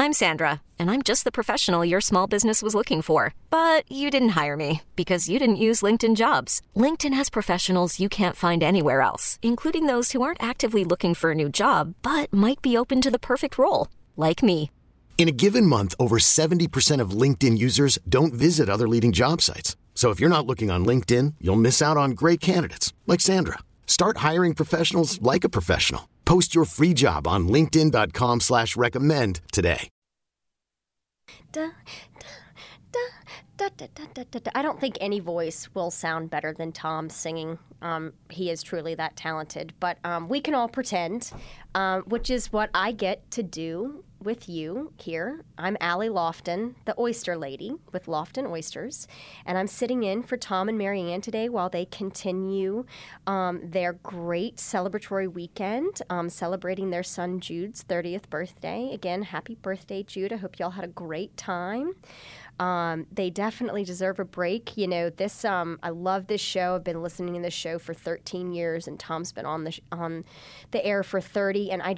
I'm Sandra, and I'm just the professional your small business was looking for. But you didn't hire me because you didn't use LinkedIn Jobs. LinkedIn has professionals you can't find anywhere else, including those who aren't actively looking for a new job, but might be open to the perfect role, like me. In a given month, over 70% of LinkedIn users don't visit other leading job sites. So if you're not looking on LinkedIn, you'll miss out on great candidates like Sandra. Start hiring professionals like a professional. Post your free job on linkedin.com/recommend today. I don't think any voice will sound better than Tom singing. He is truly that talented. But we can all pretend, which is what I get to do with you here. I'm Allie Lofton, the oyster lady with Lofton Oysters, and I'm sitting in for Tom and Marianne today while they continue their great celebratory weekend, celebrating their son Jude's 30th birthday. Again, happy birthday, Jude. I hope y'all had a great time. They definitely deserve a break. You know, this I love this show. I've been listening to this show for 13 years, and Tom's been on the air for 30, and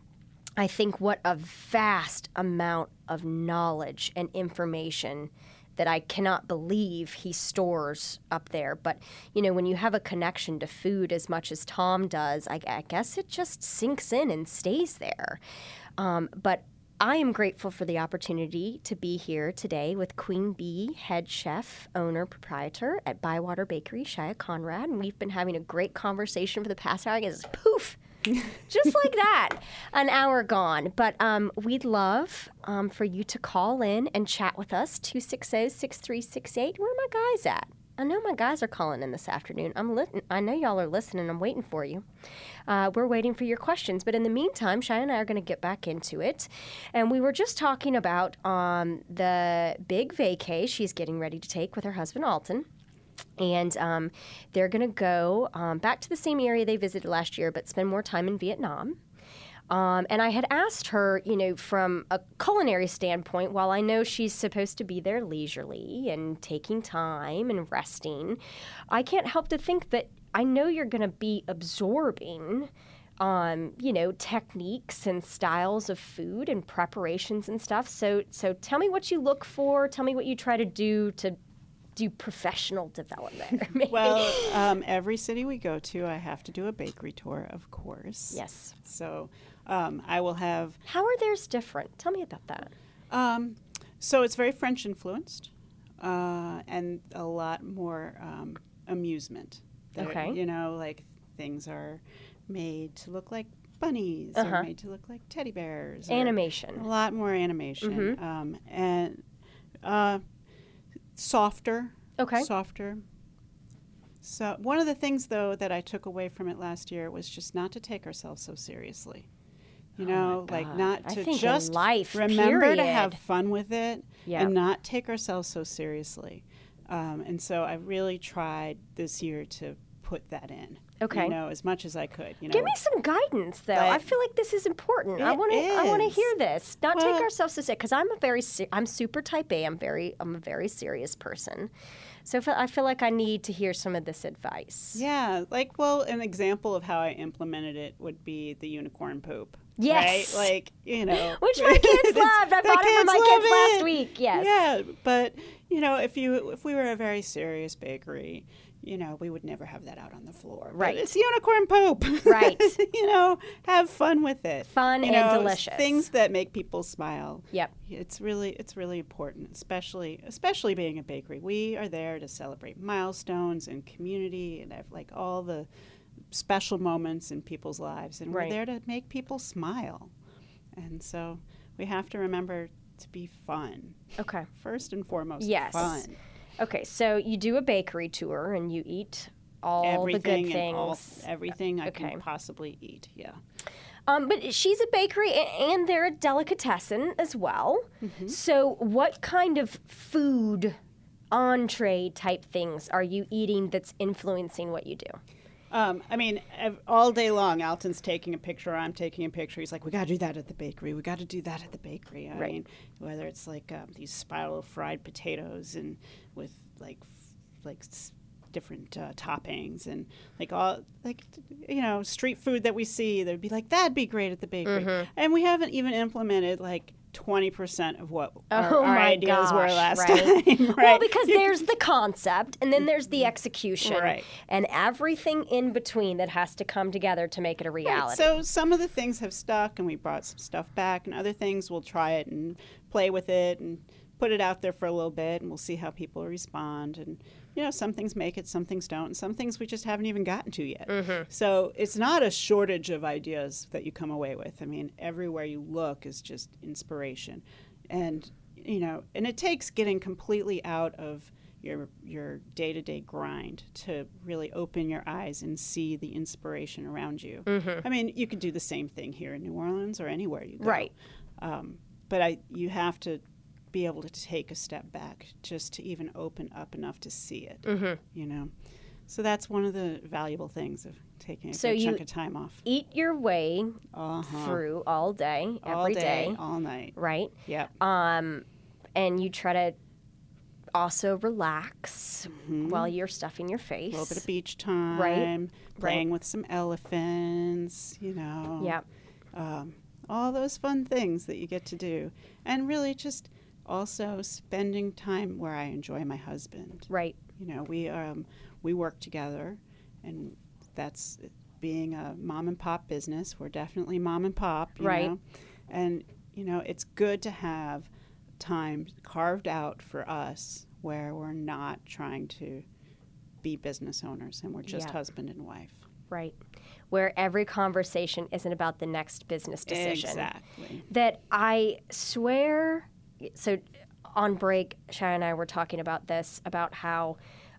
I think what a vast amount of knowledge and information that I cannot believe he stores up there. But, you know, when you have a connection to food as much as Tom does, I guess it just sinks in and stays there. But I am grateful for the opportunity to be here today with Queen Bee, head chef, owner, proprietor at Bywater Bakery, Shia Conrad. And we've been having a great conversation for the past hour. I guess poof! Just like that, an hour gone. But we'd love for you to call in and chat with us, 260-6368. Where are my guys at? I know my guys are calling in this afternoon. I know y'all are listening. I'm waiting for you. We're waiting for your questions. But in the meantime, Shia and I are going to get back into it. And we were just talking about the big vacay she's getting ready to take with her husband, Alton. And they're going to go back to the same area they visited last year, but spend more time in Vietnam. And I had asked her, you know, from a culinary standpoint, while I know she's supposed to be there leisurely and taking time and resting, I can't help to think that I know you're going to be absorbing, you know, techniques and styles of food and preparations and stuff. So tell me what you look for. Tell me what you try to do professional development. Well, every city we go to, I have to do a bakery tour, of course. Yes. So I will have... How are theirs different? Tell me about that. So it's very French influenced and a lot more amusement. Okay. You know, like things are made to look like bunnies or made to look like teddy bears. Animation. A lot more animation. Mm-hmm. And softer. Okay. Softer. So one of the things, though, that I took away from it last year was just not to take ourselves so seriously. You know, like not to just remember to have fun with it and not take ourselves so seriously. And so I really tried this year to put that in. Okay. You know, as much as I could. You know, give me some guidance, though. I feel like this is important. I want to hear this. Not take ourselves so serious, because I'm super type A. I'm a very serious person. So I feel like I need to hear some of this advice. Yeah, an example of how I implemented it would be the unicorn poop. Yes. Right? Like, you know. Which my kids loved. I bought it for my kids last week. Yes. Yeah, but, you know, if we were a very serious bakery, you know, we would never have that out on the floor. Right. But it's unicorn poop. Right. You know, have fun with it. Fun and delicious. Things that make people smile. Yep. It's really important, especially being a bakery. We are there to celebrate milestones and community and like all the special moments in people's lives. And we're there to make people smile. And so we have to remember to be fun. Okay. First and foremost, fun. Okay, so you do a bakery tour and you eat everything, the good things. Everything I can possibly eat, yeah. But she's a bakery and they're a delicatessen as well. Mm-hmm. So what kind of food, entree type things are you eating that's influencing what you do? I mean, all day long, Alton's taking a picture, I'm taking a picture. He's like, we got to do that at the bakery. We got to do that at the bakery. I mean, whether it's like these spiral fried potatoes and with like different toppings and like all like, you know, street food that we see, they'd be like, that'd be great at the bakery. Mm-hmm. And we haven't even implemented like 20% of what our ideas were last time. Right? Well, because there's the concept, and then there's the execution, and everything in between that has to come together to make it a reality. Right. So some of the things have stuck, and we brought some stuff back, and other things we'll try it and play with it and put it out there for a little bit, and we'll see how people respond. And some things make it, some things don't, and some things we just haven't even gotten to yet. Mm-hmm. So it's not a shortage of ideas that you come away with. I mean, everywhere you look is just inspiration. And, and it takes getting completely out of your day-to-day grind to really open your eyes and see the inspiration around you. Mm-hmm. I mean, you could do the same thing here in New Orleans or anywhere you go. Right. But you have to be able to take a step back just to even open up enough to see it, So that's one of the valuable things of taking a good chunk of time off. Eat your way through all day, every day. All night. Right? Yep. And you try to also relax while you're stuffing your face. A little bit of beach time. Playing with some elephants, Yep. All those fun things that you get to do. And really just also spending time where I enjoy my husband. Right. We work together, and that's being a mom and pop business. We're definitely mom and pop, you know. And it's good to have time carved out for us where we're not trying to be business owners and we're just husband and wife. Right. Where every conversation isn't about the next business decision. Exactly. That I swear. So on break, Shia and I were talking about this, about how,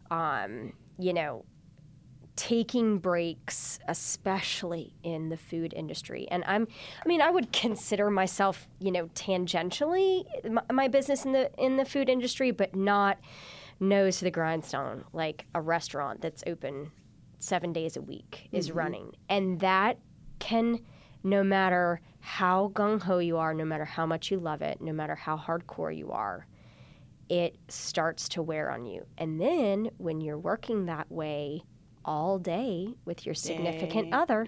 taking breaks, especially in the food industry. And I would consider myself, tangentially my business in the food industry, but not nose to the grindstone, like a restaurant that's open 7 days a week is running. And that can, no matter how gung-ho you are, no matter how much you love it, no matter how hardcore you are, it starts to wear on you. And then when you're working that way all day with your significant other,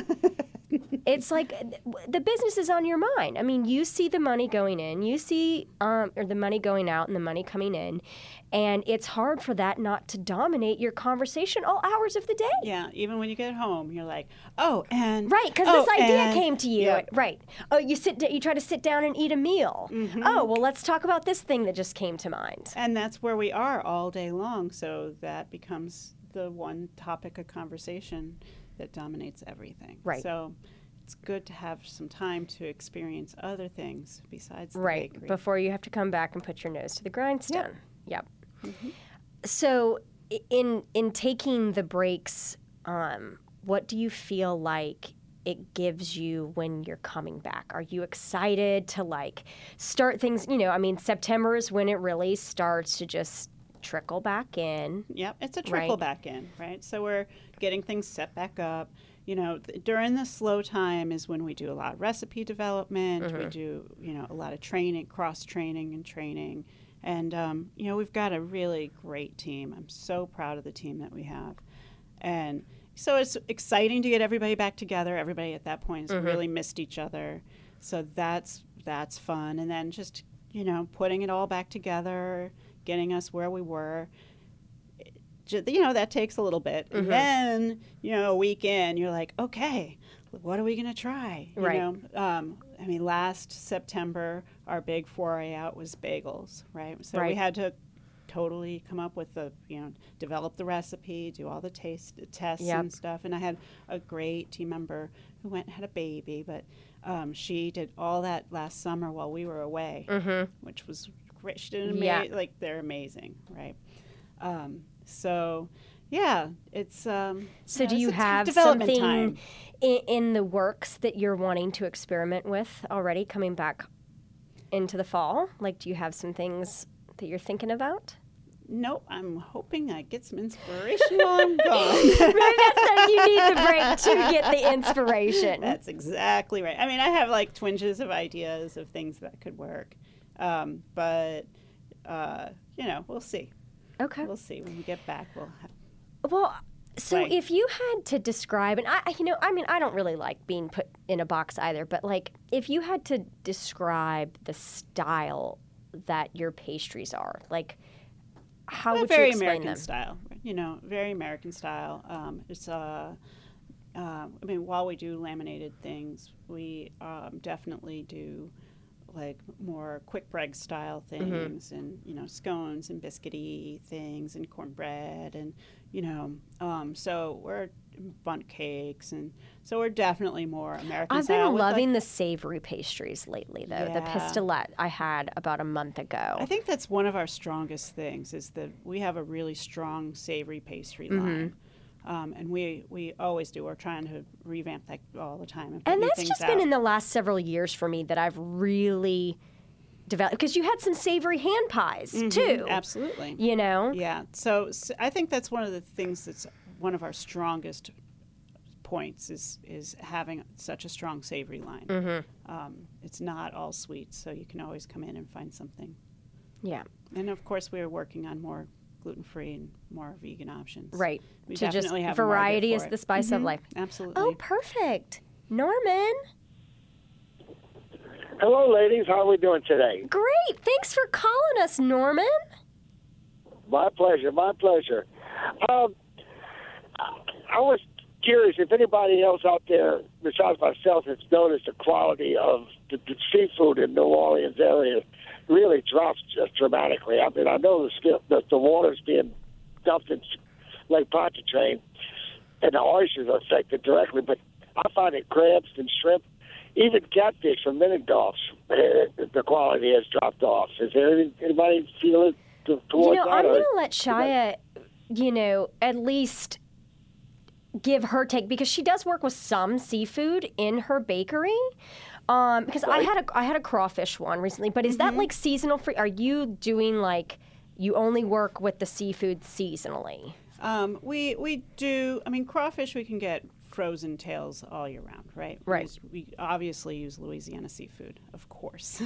it's like the business is on your mind. I mean, you see the money going in, you see or the money going out and the money coming in, and it's hard for that not to dominate your conversation all hours of the day. Yeah, even when you get home, you're like, oh, and right, because this idea came to you. Yep. Right. Oh, you try to sit down and eat a meal. Mm-hmm. Oh, well, let's talk about this thing that just came to mind. And that's where we are all day long. So that becomes the one topic of conversation that dominates everything. Right. So it's good to have some time to experience other things besides the bakery. Before you have to come back and put your nose to the grindstone. Yep. Mm-hmm. So in taking the breaks, what do you feel like it gives you when you're coming back? Are you excited to start things? September is when it really starts to just trickle back in. Yep, it's a trickle back in, right? So we're getting things set back up. During the slow time is when we do a lot of recipe development. Mm-hmm. We do, a lot of training, cross-training and training. And, we've got a really great team. I'm so proud of the team that we have. And so it's exciting to get everybody back together. Everybody at that point has really missed each other. So that's fun. And then just, putting it all back together, getting us where we were. That takes a little bit. Mm-hmm. And then, a week in, you're like, okay, what are we going to try? Right. Last September, our big foray out was bagels, right? So we had to totally come up with develop the recipe, do all the tests and stuff. And I had a great team member who went and had a baby, but she did all that last summer while we were away, which was great. She did they're amazing, right? So, yeah, it's so do you have something in the works that you're wanting to experiment with already coming back into the fall? Do you have some things that you're thinking about? Nope, I'm hoping I get some inspiration while I'm gone. Maybe that's that you need the break to get the inspiration. That's exactly right. I have twinges of ideas of things that could work, but we'll see. Okay. We'll see when we get back. Well, So if you had to describe, and I don't really like being put in a box either, but like if you had to describe the style that your pastries are, like how would you explain American them? Style, very American style. It's while we do laminated things, we definitely do like more quick bread style things, and scones and biscuity things and cornbread, and so we're bundt cakes, and so we're definitely more American I've style. I've been loving the savory pastries lately, though. Yeah. The pistolette I had about a month ago. I think that's one of our strongest things, is that we have a really strong savory pastry line. And we always do. We're trying to revamp that all the time. And that's just been in the last several years for me that I've really developed. Because you had some savory hand pies, too. Absolutely. Yeah. So I think that's one of the things that's one of our strongest points is having such a strong savory line. It's not all sweet, so you can always come in and find something. Yeah. And, of course, we are working on more gluten-free and more vegan options. Right. We to definitely just have variety is the spice of life. Absolutely. Oh, perfect. Norman. Hello, ladies. How are we doing today? Great. Thanks for calling us, Norman. My pleasure. My pleasure. I was curious if anybody else out there besides myself has noticed the quality of the seafood in New Orleans area really drops just dramatically. I mean, I know the water's being dumped in Lake Pontchartrain, and the oysters are affected directly, but I find that crabs and shrimp, even catfish from Minnendorf's, the quality has dropped off. Is there anybody feeling towards that? I'm going to let Shia, at least give her take, because she does work with some seafood in her bakery. Because right. I had a crawfish one recently, but is that like seasonal free? Are you doing like you only work with the seafood seasonally? We do. I mean, crawfish we can get frozen tails all year round, right? Right. We obviously use Louisiana seafood, of course,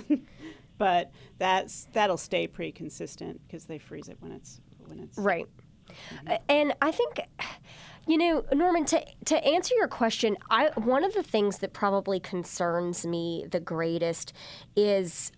but that'll stay pretty consistent because they freeze it when it's right. And I think, Norman, to answer your question, one of the things that probably concerns me the greatest is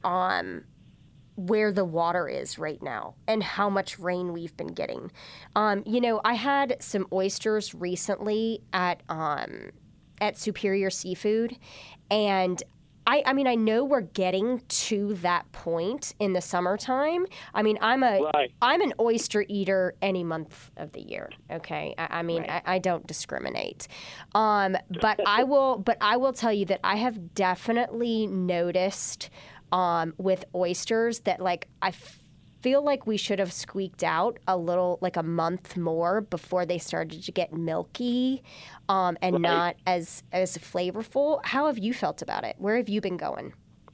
where the water is right now and how much rain we've been getting. I had some oysters recently at Superior Seafood, and I know we're getting to that point in the summertime. I mean, I'm an oyster eater any month of the year. Okay, I don't discriminate. But I will tell you that I have definitely noticed with oysters that I feel like we should have squeaked out a little, like a month more before they started to get milky and not as flavorful. How have you felt about it? Where have you been going?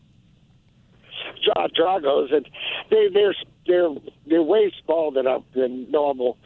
Dragos, and they're way smaller than normal.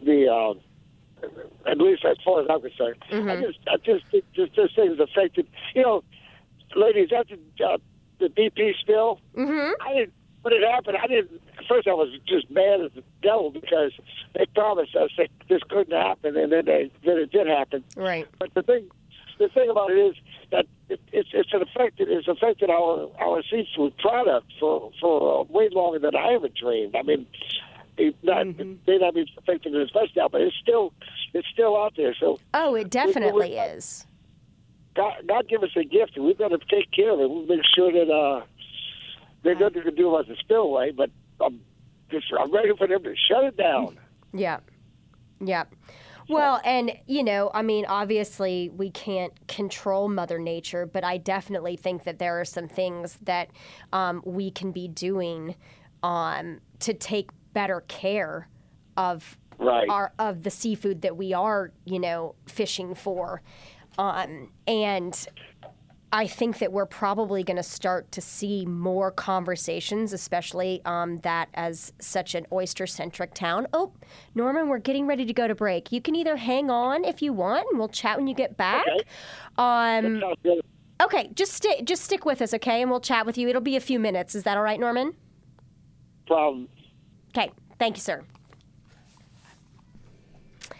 At least as far as I'm concerned. I just think this thing's affected. Ladies, after the BP spill, when it happened, at first I was just mad as the devil because they promised us that this couldn't happen, and then it did happen. Right. But the thing about it is that it's affected our seafood product for way longer than I ever dreamed. I mean, it may not be affected as much now, but it's still out there. So it definitely is. God give us a gift, and we've got to take care of it. We'll make sure that there's nothing to do about the spillway, but I'm ready for them to shut it down. Yeah. Well, and, obviously we can't control Mother Nature, but I definitely think that there are some things that we can be doing to take better care of of the seafood that we are, fishing for. And I think that we're probably going to start to see more conversations, especially that as such an oyster-centric town. Oh, Norman, we're getting ready to go to break. You can either hang on if you want, and we'll chat when you get back. Okay. That sounds good. Okay, just stick with us, okay? And we'll chat with you. It'll be a few minutes. Is that all right, Norman? Problem. Okay, thank you, sir.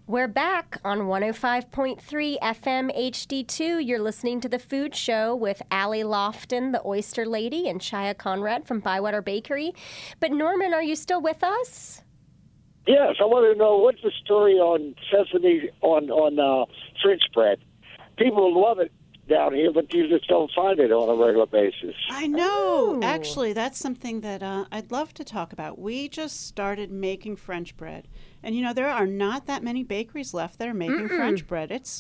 We're back on 105.3 FM HD2. You're listening to The Food Show with Allie Lofton, the Oyster Lady, and Shia Conrad from Bywater Bakery. But Norman, are you still with us? Yes, I want to know what's the story on sesame on French bread. People love it down here, but you just don't find it on a regular basis. I know. Actually, that's something that I'd love to talk about. We just started making French bread. And, there are not that many bakeries left that are making French bread. It's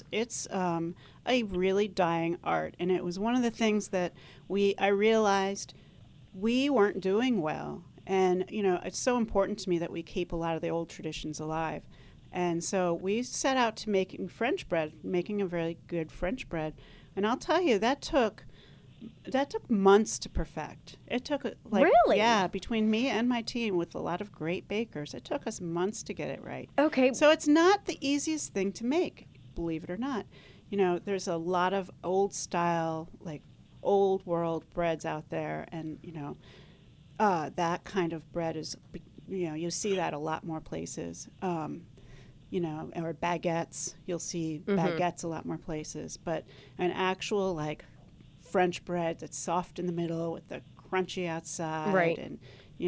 a really dying art. And it was one of the things that I realized we weren't doing well. And, it's so important to me that we keep a lot of the old traditions alive. And so we set out to making French bread, making a very good French bread. And I'll tell you, that took months to perfect. It took really? Yeah, between me and my team with a lot of great bakers, it took us months to get it right. Okay. So it's not the easiest thing to make, believe it or not. There's a lot of old style, old world breads out there, and that kind of bread is, you see that a lot more places. Or baguettes. You'll see baguettes a lot more places. But an actual, French bread that's soft in the middle with the crunchy outside. Right. And,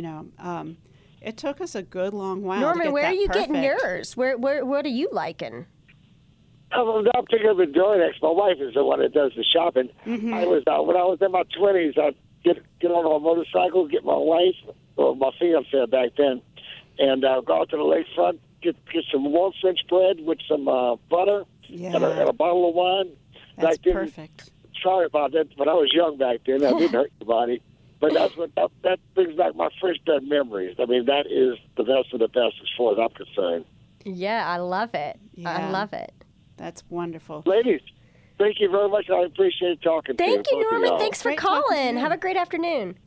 it took us a good long while Norman, to get where that are you perfect. getting yours? What are you liking? I'm picking up at DoorDash. My wife is the one that does the shopping. Mm-hmm. When I was in my 20s, I'd get on a motorcycle, get my wife, or my fiance back then, and go out to the lakefront, get some warm French bread with some butter and a bottle of wine. That's perfect. Sorry about that, but I was young back then. I didn't hurt anybody. But that brings back my French bread memories. I mean, that is the best of the best as far as I'm concerned. Yeah, I love it. Yeah. I love it. That's wonderful. Ladies, thank you very much. I appreciate talking to you. Thank you, Norman. Thanks for calling. Have a great afternoon.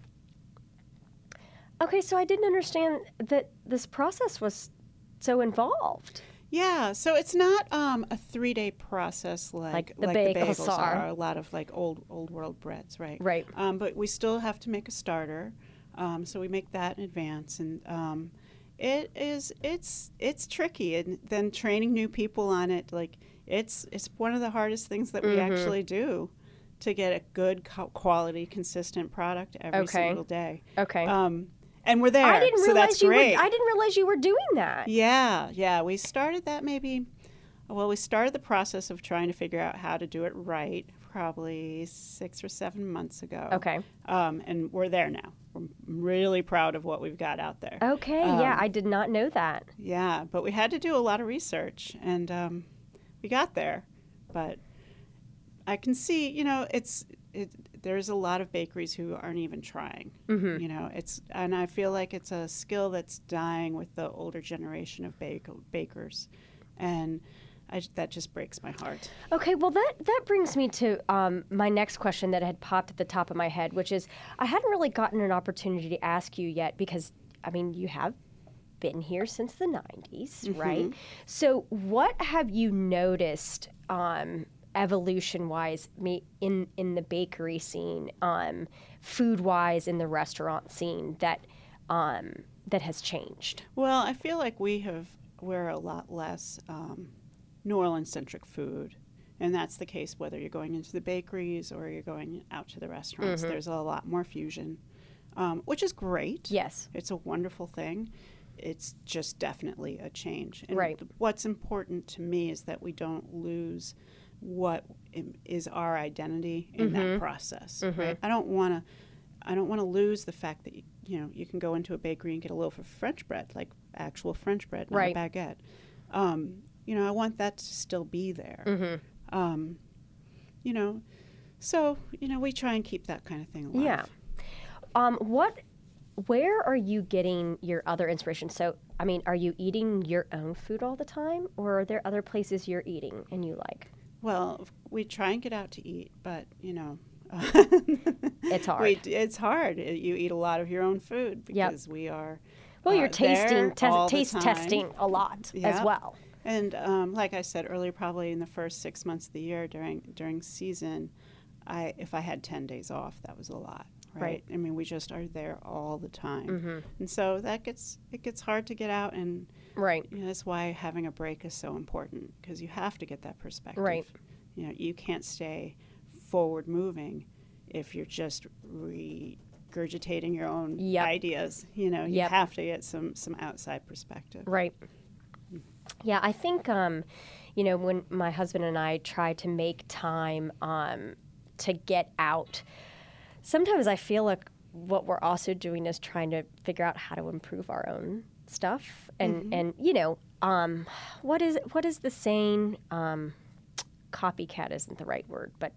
Okay, so I didn't understand that this process was so involved. Yeah, so it's not a 3-day process like the bagels are. A lot of old world breads, right? Right. But we still have to make a starter, so we make that in advance, and it's tricky, and then training new people on it, it's one of the hardest things that we actually do to get a good quality, consistent product every single day. Okay. And we're there, I didn't so that's great. I didn't realize you were doing that. Yeah. We started that we started the process of trying to figure out how to do it right probably 6 or 7 months ago. Okay. And we're there now. We're really proud of what we've got out there. Okay, I did not know that. Yeah, but we had to do a lot of research, and we got there. But I can see, there's a lot of bakeries who aren't even trying. And I feel like it's a skill that's dying with the older generation of bakers, and that just breaks my heart. Okay, well that brings me to my next question that had popped at the top of my head, which is I hadn't really gotten an opportunity to ask you yet because you have been here since the 90s, right? So what have you noticed evolution-wise in the bakery scene, food-wise in the restaurant scene that has changed? Well, I feel like we're a lot less New Orleans-centric food, and that's the case whether you're going into the bakeries or you're going out to the restaurants. There's a lot more fusion, which is great. Yes. It's a wonderful thing. It's just definitely a change. And right. What's important to me is that we don't lose what is our identity in that process. Right? I don't want to lose the fact that you can go into a bakery and get a loaf of French bread, like actual French bread, not a baguette. I want that to still be there. So we try and keep that kind of thing alive. Yeah. Where are you getting your other inspiration? So, are you eating your own food all the time, or are there other places you're eating and you like? Well, we try and get out to eat, but, it's hard. It's hard. You eat a lot of your own food because we are well, you're tasting, taste testing a lot as well. And like I said earlier, probably in the first 6 months of the year during season, if I had 10 days off, that was a lot. right? I mean, we just are there all the time. And so it gets hard to get out, and that's why having a break is so important, because you have to get that perspective. Right. You can't stay forward moving if you're just regurgitating your own ideas. You have to get some outside perspective. Right. Yeah, I think when my husband and I try to make time to get out, sometimes I feel like what we're also doing is trying to figure out how to improve our own stuff. And what is the saying? Copycat isn't the right word, but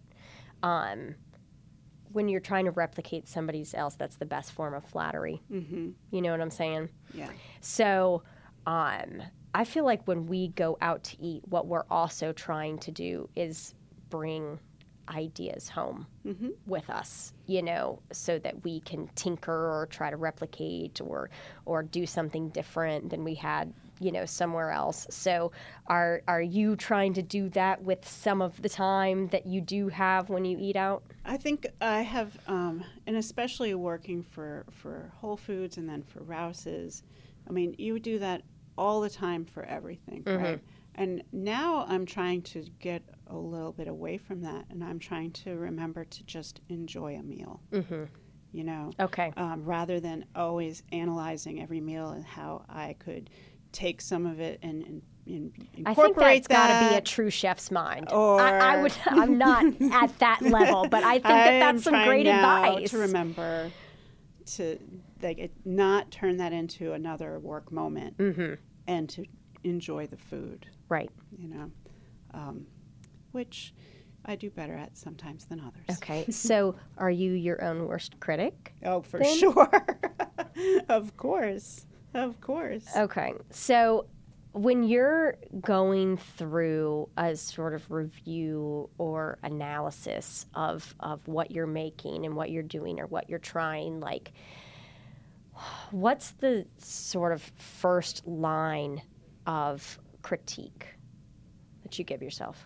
when you're trying to replicate somebody else, that's the best form of flattery. You know what I'm saying? Yeah. So I feel like when we go out to eat, what we're also trying to do is bring ideas home with us, so that we can tinker or try to replicate or do something different than we had, somewhere else. So are you trying to do that with some of the time that you do have when you eat out? I think I have, and especially working for Whole Foods and then for Rouse's, I mean, you would do that all the time for everything, right? And now I'm trying to get a little bit away from that, and I'm trying to remember to just enjoy a meal, Okay. Rather than always analyzing every meal and how I could take some of it and incorporate I think that's got to be a true chef's mind. Or I'm not at that level, but I think that's some great advice. To remember to not turn that into another work moment, and to enjoy the food. Right. Which I do better at sometimes than others. Okay. So are you your own worst critic? Oh, for sure. Of course. Okay. So when you're going through a sort of review or analysis of what you're making and what you're doing or what you're trying, like, what's the sort of first line of critique that you give yourself?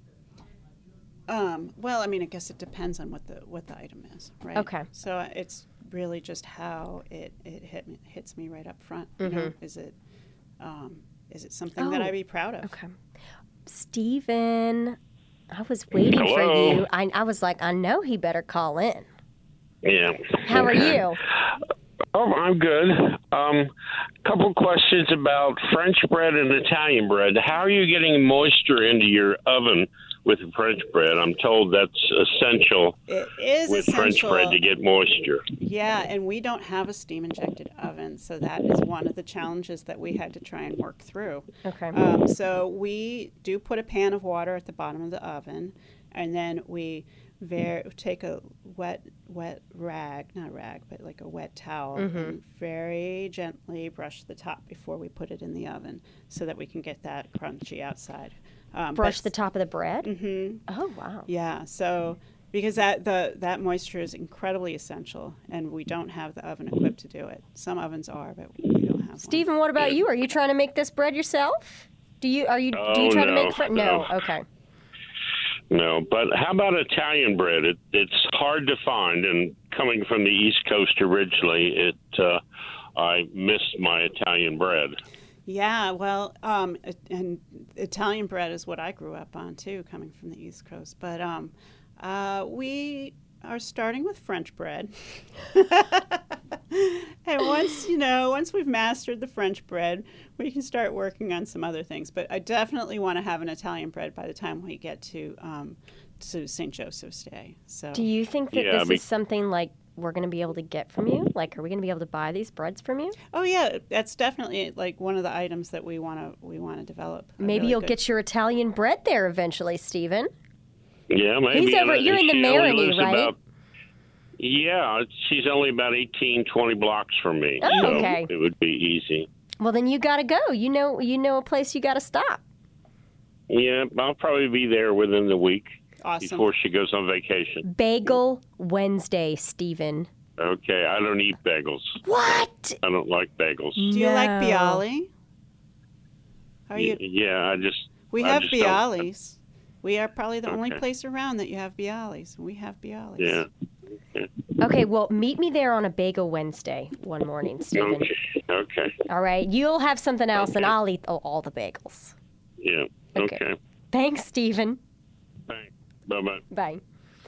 Well, I mean, I guess it depends on what the item is, right? Okay. So it's really just how it hits me right up front. Is it something that I'd be proud of? Okay. Stephen, I was waiting for you. I was like, I know he better call in. Yeah. How are you? Oh, I'm good. Couple questions about French bread and Italian bread. How are you getting moisture into your oven with French bread? I'm told that's essential. It is with essential. French bread to get moisture. Yeah, and we don't have a steam-injected oven, so that is one of the challenges that we had to try and work through. Okay. So we do put a pan of water at the bottom of the oven, and then we take a wet rag, not rag, but like a wet towel, and very gently brush the top before we put it in the oven so that we can get that crunchy outside. Brush the top of the bread? Mm-hmm. Oh, wow. Yeah, so because that moisture is incredibly essential, and we don't have the oven equipped to do it. Some ovens are, but we don't have Stephen, one. what about you? Are you trying to make this bread yourself? Do you try to make bread? No. Okay. No, but how about Italian bread? It's hard to find, and coming from the East Coast originally, I missed my Italian bread. Yeah, well, and Italian bread is what I grew up on too, coming from the East Coast. But we are starting with French bread, and once we've mastered the French bread, we can start working on some other things. But I definitely want to have an Italian bread by the time we get to St. Joseph's Day. So, do you think that this is something like we're going to be able to get from you? Like, are we going to be able to buy these breads from you? Oh yeah, that's definitely like one of the items that we want to develop. Maybe really you'll get your Italian bread there eventually, Stephen. Yeah, maybe. You're in the Marigny, right? She's only about 18-20 blocks from me. Oh, so okay. It would be easy. Well, then you got to go. You know a place you got to stop. Yeah, I'll probably be there within the week. Awesome. Before she goes on vacation. Bagel Wednesday, Stephen. Okay, I don't eat bagels. What? I don't like bagels. Do you like Bialy? Yeah, We have Bialys. We are probably the only place around that you have Bialys. We have Bialys. Yeah. Okay, well, meet me there on a Bagel Wednesday one morning, Stephen. Okay. All right, you'll have something else, and I'll eat all the bagels. Yeah, okay. Thanks, Stephen. Thanks. Bye-bye. Bye.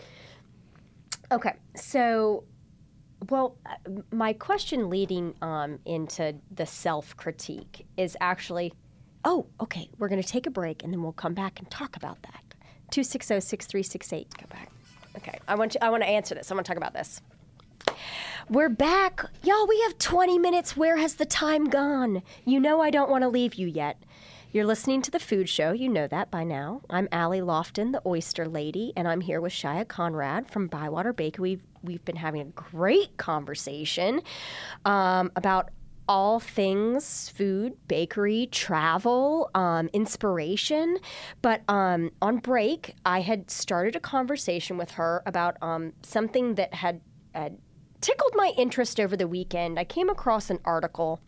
Okay, so, well, my question leading into the self-critique is actually, okay, we're going to take a break, and then we'll come back and talk about that. 260-6368. Go back. Okay, I want to answer this. I want to talk about this. We're back. Y'all, we have 20 minutes. Where has the time gone? You know I don't want to leave you yet. You're listening to The Food Show. You know that by now. I'm Allie Lofton, the Oyster Lady, and I'm here with Shia Conrad from Bywater Bakery. We've been having a great conversation about all things food, bakery, travel, inspiration. But on break, I had started a conversation with her about something that had tickled my interest over the weekend. I came across an article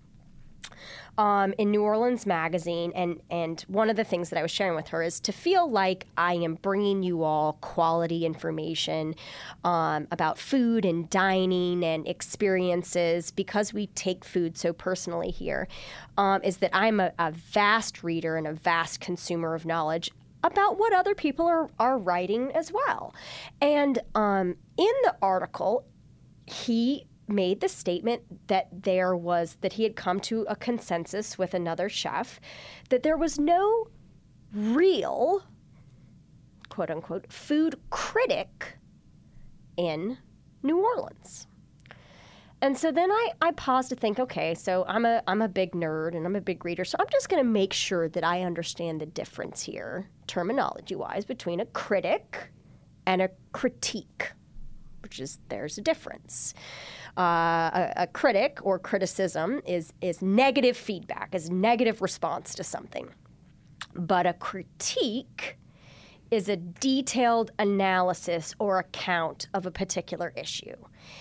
in New Orleans Magazine, and one of the things that I was sharing with her is to feel like I am bringing you all quality information about food and dining and experiences, because we take food so personally here, is that I'm a vast reader and a vast consumer of knowledge about what other people are writing as well. And in the article, he made the statement that he had come to a consensus with another chef that there was no real, quote unquote, food critic in New Orleans. And so then I paused to think, okay, so I'm a big nerd and I'm a big reader, so I'm just going to make sure that I understand the difference here, terminology-wise, between a critic and a critique, which is, there's a difference. A critic or criticism is negative feedback, is negative response to something. But a critique is a detailed analysis or account of a particular issue.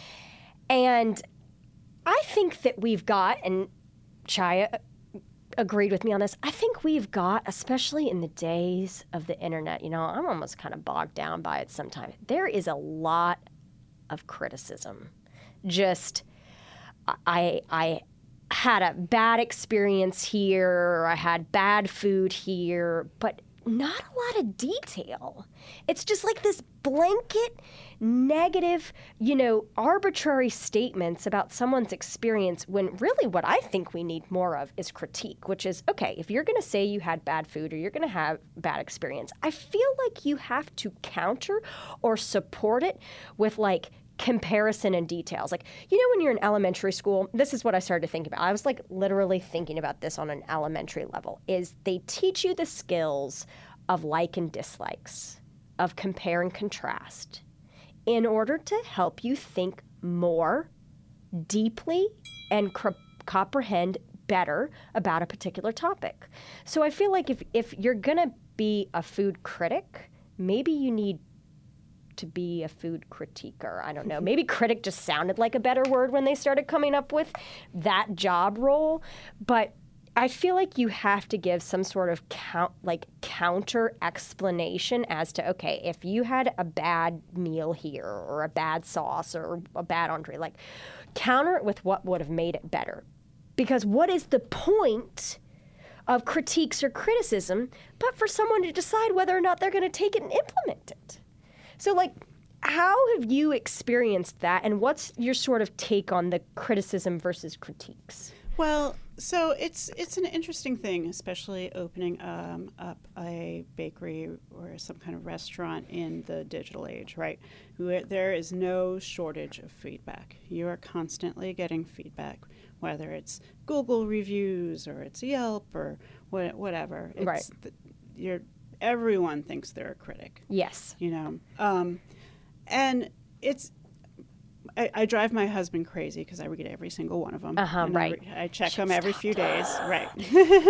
And I think that we've got, and Shia agreed with me on this, I think we've got, especially in the days of the internet, I'm almost kind of bogged down by it sometimes. There is a lot of criticism. Just, I had a bad experience here, or I had bad food here, but not a lot of detail. It's just like this blanket, negative, arbitrary statements about someone's experience, when really what I think we need more of is critique, which is, okay, if you're going to say you had bad food or you're going to have bad experience, I feel like you have to counter or support it with, like, comparison and details. Like, when you're in elementary school, this is what I started to think about. I was like literally thinking about this on an elementary level, is they teach you the skills of like and dislikes, of compare and contrast, in order to help you think more deeply and comprehend better about a particular topic. So I feel like if you're going to be a food critic, maybe you need to be a food critiquer. I don't know. Maybe critic just sounded like a better word when they started coming up with that job role. But I feel like you have to give some sort of counter explanation as to, okay, if you had a bad meal here or a bad sauce or a bad entree, like, counter it with what would have made it better. Because what is the point of critiques or criticism but for someone to decide whether or not they're going to take it and implement it? So, like, how have you experienced that, and what's your sort of take on the criticism versus critiques? Well, so it's an interesting thing, especially opening up a bakery or some kind of restaurant in the digital age, right? There is no shortage of feedback. You are constantly getting feedback, whether it's Google reviews or it's Yelp or whatever. It's right. Everyone thinks they're a critic. Yes. And it's, I drive my husband crazy because I read every single one of them. Right. I check them every few days. Right.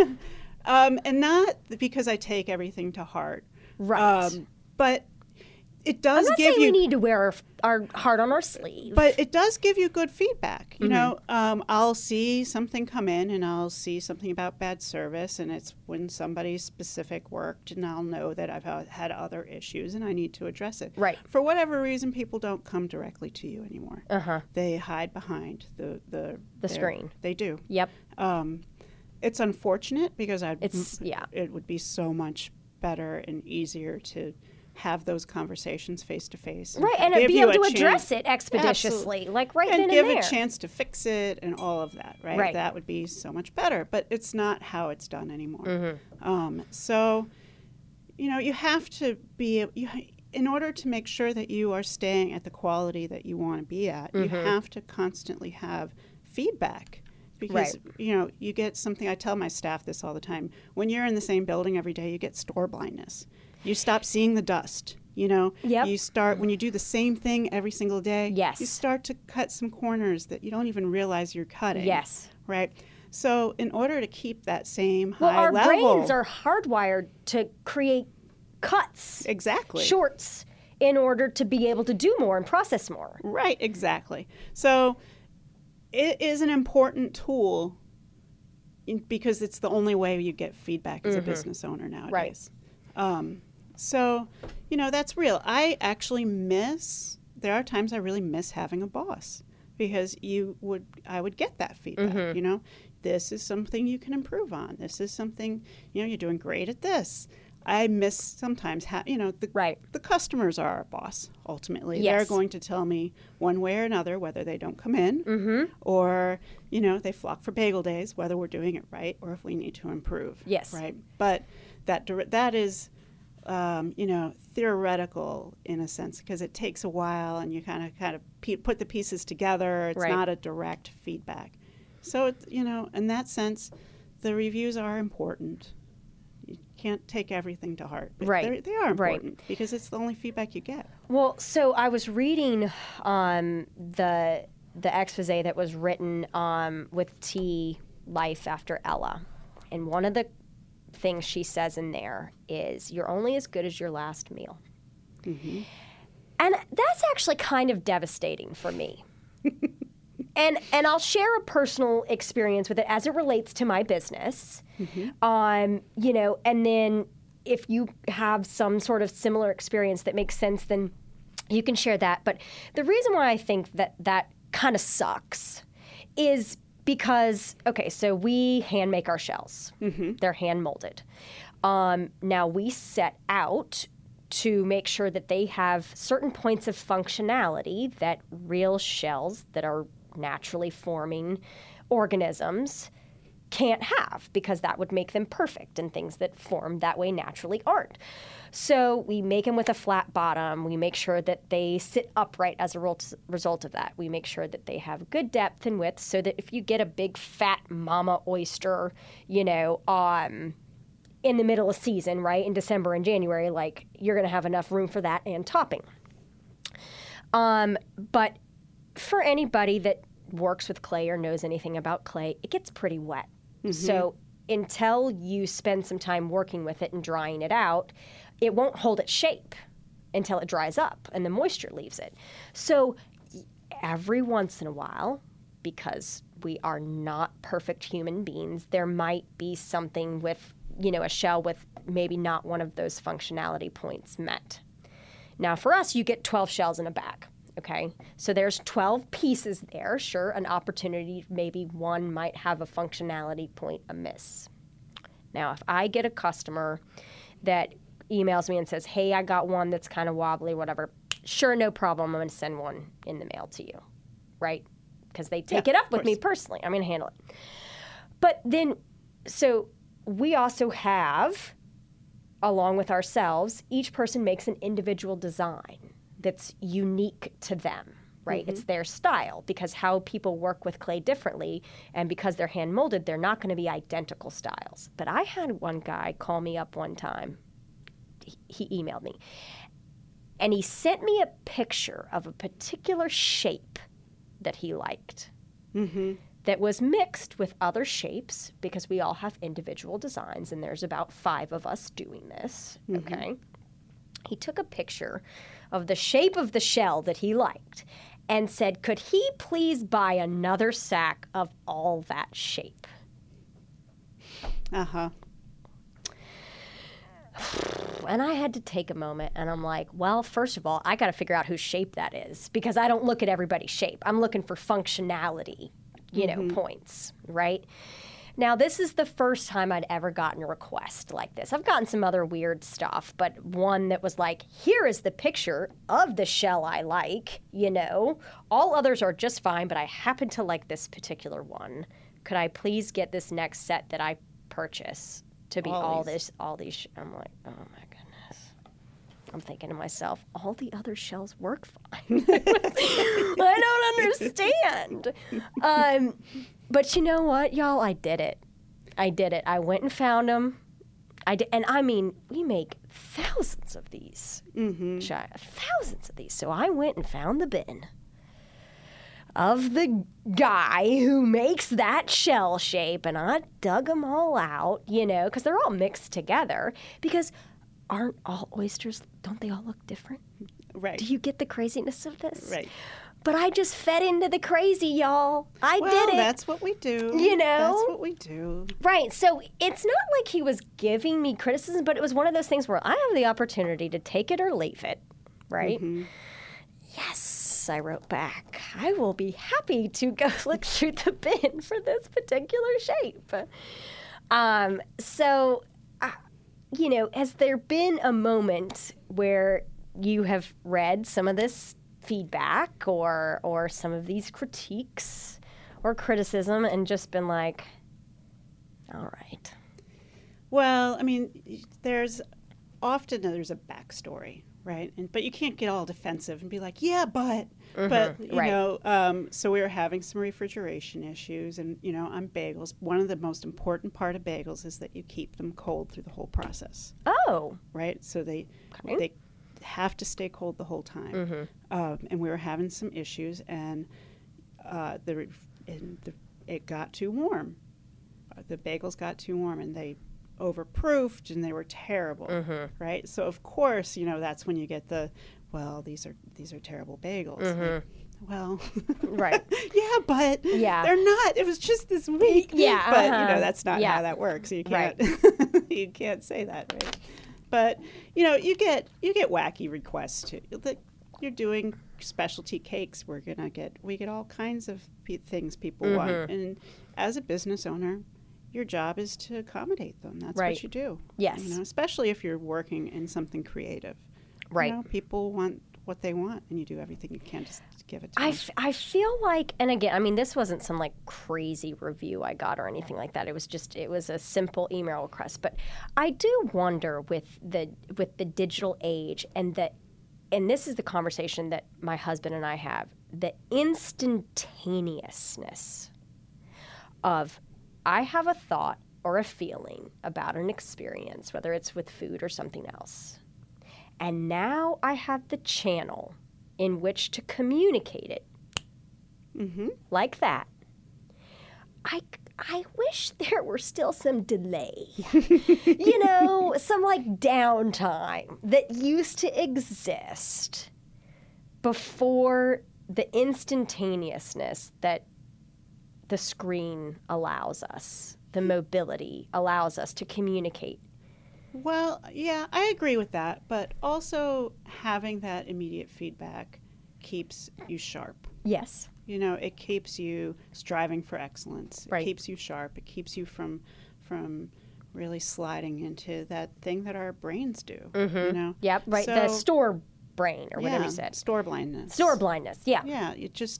And not because I take everything to heart. Right. But it does I'm not give saying you. We need to wear our heart on our sleeve, but it does give you good feedback. You know, I'll see something come in, and I'll see something about bad service, and it's when somebody's specific worked, and I'll know that I've had other issues, and I need to address it. Right. For whatever reason, people don't come directly to you anymore. They hide behind the screen. They do. Yep. It's unfortunate because it would be so much better and easier to have those conversations face to face, right? And be able to address it expeditiously, like right then and there, and give a chance to fix it and all of that, right? Right. That would be so much better. But it's not how it's done anymore. So, you know, you have to be in order to make sure that you are staying at the quality that you want to be at. You have to constantly have feedback. Because, you know, you get something, I tell my staff this all the time, when you're in the same building every day, you get store blindness. You stop seeing the dust, you know. You start, when you do the same thing every single day, you start to cut some corners that you don't even realize you're cutting. Right? So in order to keep that same high level. Well, our brains are hardwired to create cuts. Exactly. Shorts in order to be able to do more and process more. Right, exactly. So it is an important tool because it's the only way you get feedback as a business owner nowadays. So, you know, that's real. I actually there are times I really miss having a boss because I would get that feedback, you know. This is something you can improve on. This is something, you know, you're doing great at this. I miss sometimes, the customers are our boss, ultimately. They're going to tell me one way or another whether they don't come in or, you know, they flock for bagel days, whether we're doing it right or if we need to improve. Right? But that is, you know, theoretical in a sense because it takes a while and you kind of put the pieces together. It's not a direct feedback. So, you know, in that sense, the reviews are important. You can't take everything to heart. But they are important because it's the only feedback you get. Well, so I was reading the expose that was written with T. Life After Ella. And one of the things she says in there is, you're only as good as your last meal. And that's actually kind of devastating for me. And I'll share a personal experience with it as it relates to my business. You know, and then if you have some sort of similar experience that makes sense, then you can share that. But the reason why I think that kind of sucks is because, okay, so we hand make our shells. They're hand molded. Now we set out to make sure that they have certain points of functionality that real shells that are naturally forming organisms can't have, because that would make them perfect, and things that form that way naturally aren't. So we make them with a flat bottom. We make sure that they sit upright as a result of that. We make sure that they have good depth and width so that if you get a big fat mama oyster, you know, in the middle of season, right, in December and January, like, you're going to have enough room for that and topping. But for anybody that works with clay or knows anything about clay, it gets pretty wet. So until you spend some time working with it and drying it out, it won't hold its shape until it dries up and the moisture leaves it. So every once in a while, because we are not perfect human beings, there might be something with, you know, a shell with maybe not one of those functionality points met. Now for us, you get 12 shells in a bag. Okay, so there's 12 pieces there. Sure, an opportunity, maybe one might have a functionality point amiss. Now, if I get a customer that emails me and says, hey, I got one that's kind of wobbly, whatever, sure, no problem. I'm going to send one in the mail to you, right? Because they take it up with me personally. I'm going to handle it. But then, so we also have, along with ourselves, each person makes an individual design that's unique to them, right? It's their style, because how people work with clay differently, and because they're hand molded, they're not going to be identical styles. But I had one guy call me up one time. He emailed me, and he sent me a picture of a particular shape that he liked that was mixed with other shapes, because we all have individual designs, and there's about 5 of us doing this, okay? He took a picture of the shape of the shell that he liked and said, could he please buy another sack of all that shape? Uh-huh. And I had to take a moment, and I'm like, well, first of all, I got to figure out whose shape that is, because I don't look at everybody's shape. I'm looking for functionality, points, right? Now, this is the first time I'd ever gotten a request like this. I've gotten some other weird stuff, but one that was like, here is the picture of the shell I like, All others are just fine, but I happen to like this particular one. Could I please get this next set that I purchase to be all these? I'm like, oh my goodness. I'm thinking to myself, all the other shells work fine. I don't understand. But you know what, y'all? I did it. I went and found them. And I mean, we make thousands of these. Thousands of these. So I went and found the bin of the guy who makes that shell shape, and I dug them all out, because they're all mixed together. Because aren't all oysters, don't they all look different? Right. Do you get the craziness of this? Right. But I just fed into the crazy, y'all. I did it. That's what we do. That's what we do. Right. So it's not like he was giving me criticism, but it was one of those things where I have the opportunity to take it or leave it, right? Yes, I wrote back. I will be happy to go look through the bin for this particular shape. Has there been a moment where you have read some of this feedback or some of these critiques or criticism and just been like, all right? Well, I mean, there's a backstory, right? But you can't get all defensive and be like, yeah, but so we were having some refrigeration issues, and on bagels, one of the most important part of bagels is that you keep them cold through the whole process. Oh, right. So they have to stay cold the whole time. And we were having some issues, and it got too warm. The bagels got too warm, and they overproofed, and they were terrible, right? So of course, that's when you get these are terrible bagels. Well, right. Yeah, but they're not. It was just this week. Yeah, but that's not how that works. You can't you can't say that, right? But you get wacky requests too. You're doing specialty cakes. We get all kinds of things people want, and as a business owner, your job is to accommodate them. That's what you do. Yes. Especially if you're working in something creative. Right. People want what they want, and you do everything you can to give it to them. I feel like, and again, I mean, this wasn't some crazy review I got or anything like that. It was a simple email request. But I do wonder with the digital age, and this is the conversation that my husband and I have, the instantaneousness of, I have a thought or a feeling about an experience, whether it's with food or something else. And now I have the channel in which to communicate it. Like that. I wish there were still some delay. Some downtime that used to exist before the instantaneousness that the screen allows us, the mobility allows us to communicate. Well, yeah, I agree with that, but also having that immediate feedback keeps you sharp. Yes. It keeps you striving for excellence. Right. It keeps you sharp. It keeps you from really sliding into that thing that our brains do. Yep, right. The store brain or whatever you said. Store blindness. Store blindness, yeah. Yeah,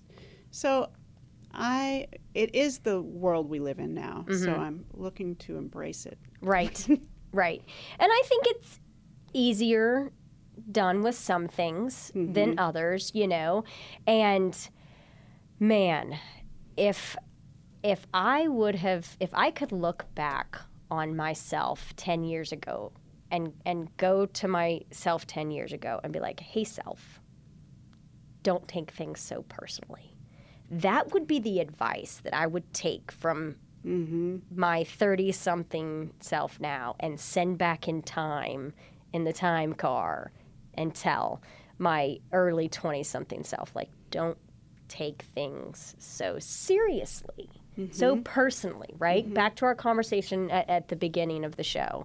it is the world we live in now, so I'm looking to embrace it. Right, right. And I think it's easier done with some things than others, and man, if I could look back on myself 10 years ago and go to myself 10 years ago and be like, hey, self, don't take things so personally. That would be the advice that I would take from my 30-something self now and send back in time in the time car and tell, my early 20-something self, like, don't take things so seriously, so personally, right? Back to our conversation at the beginning of the show.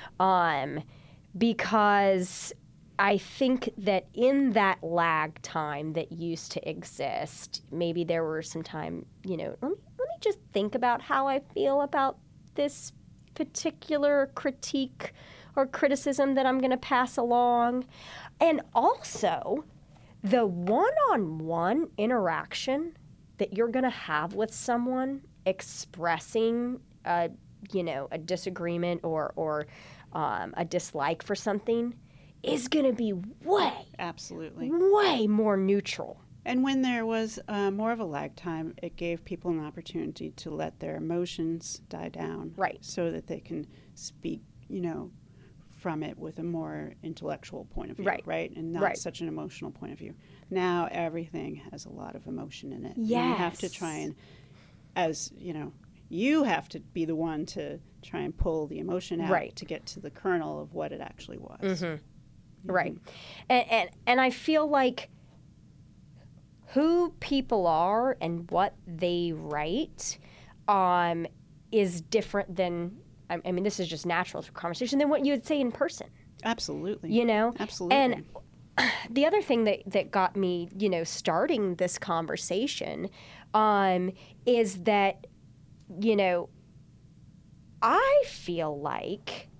Because I think that in that lag time that used to exist, maybe there were some time, let me just think about how I feel about this particular critique or criticism that I'm going to pass along. And also, the one-on-one interaction that you're going to have with someone expressing, a disagreement or a dislike for something is going to be way more neutral. And when there was more of a lag time, it gave people an opportunity to let their emotions die down. Right. So that they can speak, from it with a more intellectual point of view. Right. And not such an emotional point of view. Now everything has a lot of emotion in it. Yes. And you have to try and, you have to be the one to try and pull the emotion out to get to the kernel of what it actually was. Right. And I feel like who people are and what they write is different than, I mean, this is just natural through conversation, than what you would say in person. Absolutely. Absolutely. And the other thing that got me, starting this conversation is that, I feel like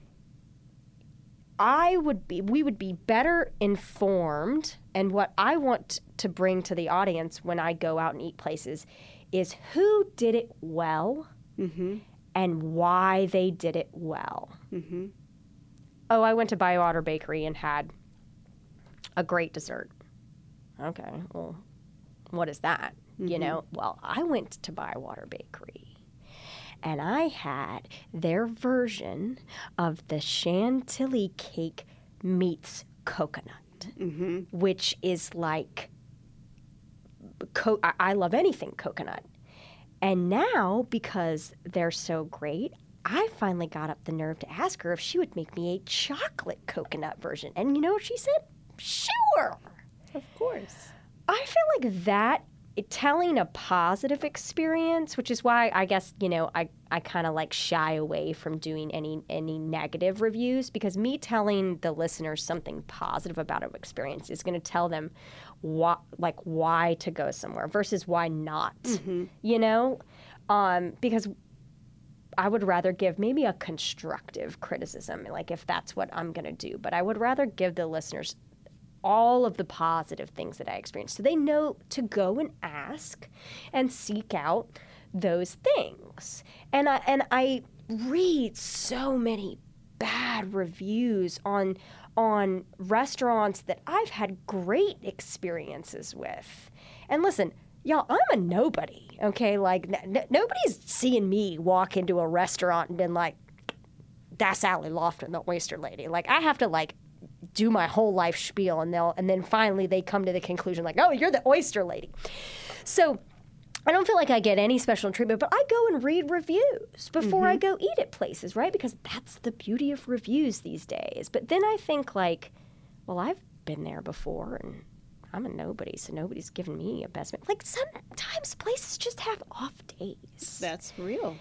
we would be better informed, and what I want to bring to the audience when I go out and eat places is who did it well and why they did it well. Oh, I went to Bywater Bakery and had a great dessert. Okay, well, what is that? Well, I went to Bywater Bakery and I had their version of the chantilly cake meets coconut, which is like, I love anything coconut. And now, because they're so great, I finally got up the nerve to ask her if she would make me a chocolate coconut version. And you know what she said? Sure. Of course. I feel like that, telling a positive experience, which is why I guess, I kind of like shy away from doing any negative reviews, because me telling the listeners something positive about an experience is going to tell them why to go somewhere versus why not, because I would rather give maybe a constructive criticism, like if that's what I'm going to do, but I would rather give the listeners all of the positive things that I experienced, so they know to go and ask and seek out those things. And I read so many bad reviews on restaurants that I've had great experiences with. And listen, y'all, I'm a nobody, okay? Like, nobody's seeing me walk into a restaurant and been like, that's Allie Lofton, the oyster lady. Like, I have to, do my whole life spiel, and then finally they come to the conclusion, like, oh, you're the oyster lady. So I don't feel like I get any special treatment, but I go and read reviews before I go eat at places, right? Because that's the beauty of reviews these days. But then I think, well, I've been there before, and I'm a nobody, so nobody's given me a best. Like, sometimes places just have off days. That's real.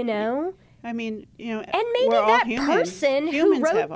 I mean, and maybe that person who wrote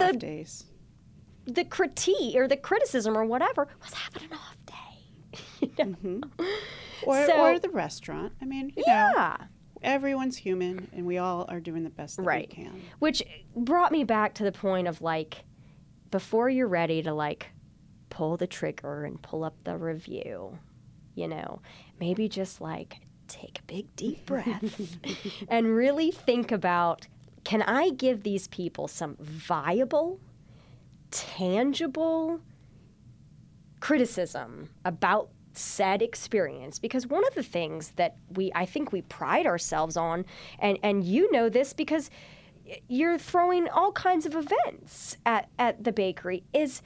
the critique or the criticism or whatever was having an off day. Or the restaurant. I mean, everyone's human, and we all are doing the best that we can. Which brought me back to the point of, before you're ready to, pull the trigger and pull up the review, maybe just, take a big, deep breath and really think about, can I give these people some viable, tangible criticism about said experience? Because one of the things that I think we pride ourselves on, and this because you're throwing all kinds of events at the bakery, is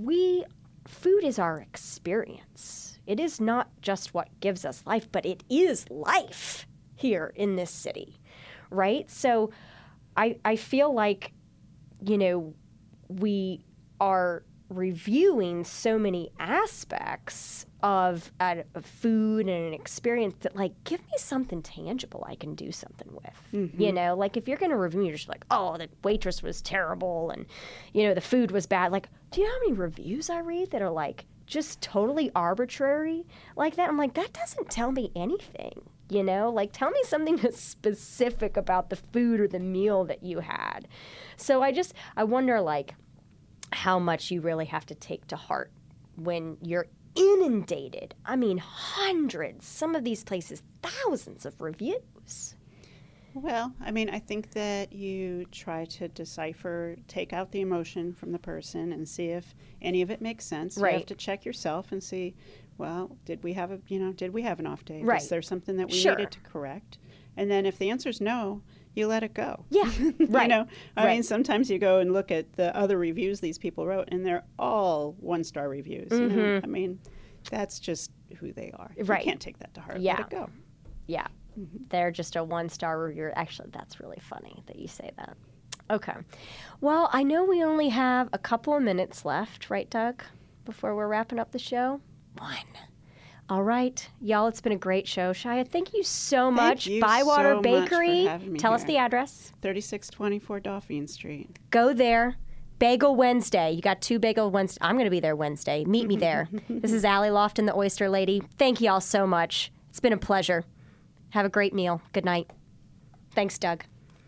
food is our experience. It is not just what gives us life, but it is life here in this city, right? So I feel like, we are reviewing so many aspects of food and an experience that, like, give me something tangible I can do something with. You know, like, if you're going to review, you're just like, oh, the waitress was terrible and, you know, the food was bad. Like, do you know how many reviews I read that are, like, just totally arbitrary like that? I'm like, that doesn't tell me anything, you know? Like, tell me something that's specific about the food or the meal that you had. So I wonder, like, how much you really have to take to heart when you're inundated. I mean, hundreds, some of these places, thousands of reviews. Well, I mean, I think that you try to decipher, take out the emotion from the person and see if any of it makes sense. Right. You have to check yourself and see, well, did we have an off day? Right. Is there something that we needed to correct? And then if the answer is no, you let it go. Yeah, right. You know, I mean, sometimes you go and look at the other reviews these people wrote, and they're all 1-star reviews. You know? I mean, that's just who they are. Right. You can't take that to heart. Yeah. Let it go. Yeah. They're just a 1-star reviewer. Actually, that's really funny that you say that. Okay. Well, I know we only have a couple of minutes left, right, Doug, before we're wrapping up the show? 1. All right. Y'all, it's been a great show. Shia, thank you so much. Thank you Bywater so Bakery. much for having me Tell us here. the address. 3624 Dauphine Street. Go there. Bagel Wednesday. You got 2 Bagel Wednesday. I'm going to be there Wednesday. Meet me there. This is Allie Lofton, the Oyster Lady. Thank you all so much. It's been a pleasure. Have a great meal. Good night. Thanks, Doug.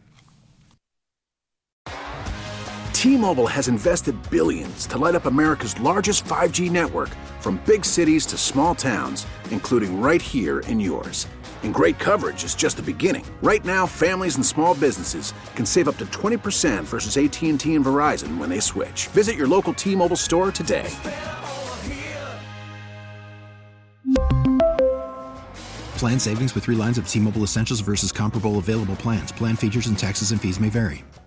T-Mobile has invested billions to light up America's largest 5G network, from big cities to small towns, including right here in yours. And great coverage is just the beginning. Right now, families and small businesses can save up to 20% versus AT&T and Verizon when they switch. Visit your local T-Mobile store today. Plan savings with 3 lines of T-Mobile Essentials versus comparable available plans. Plan features and taxes and fees may vary.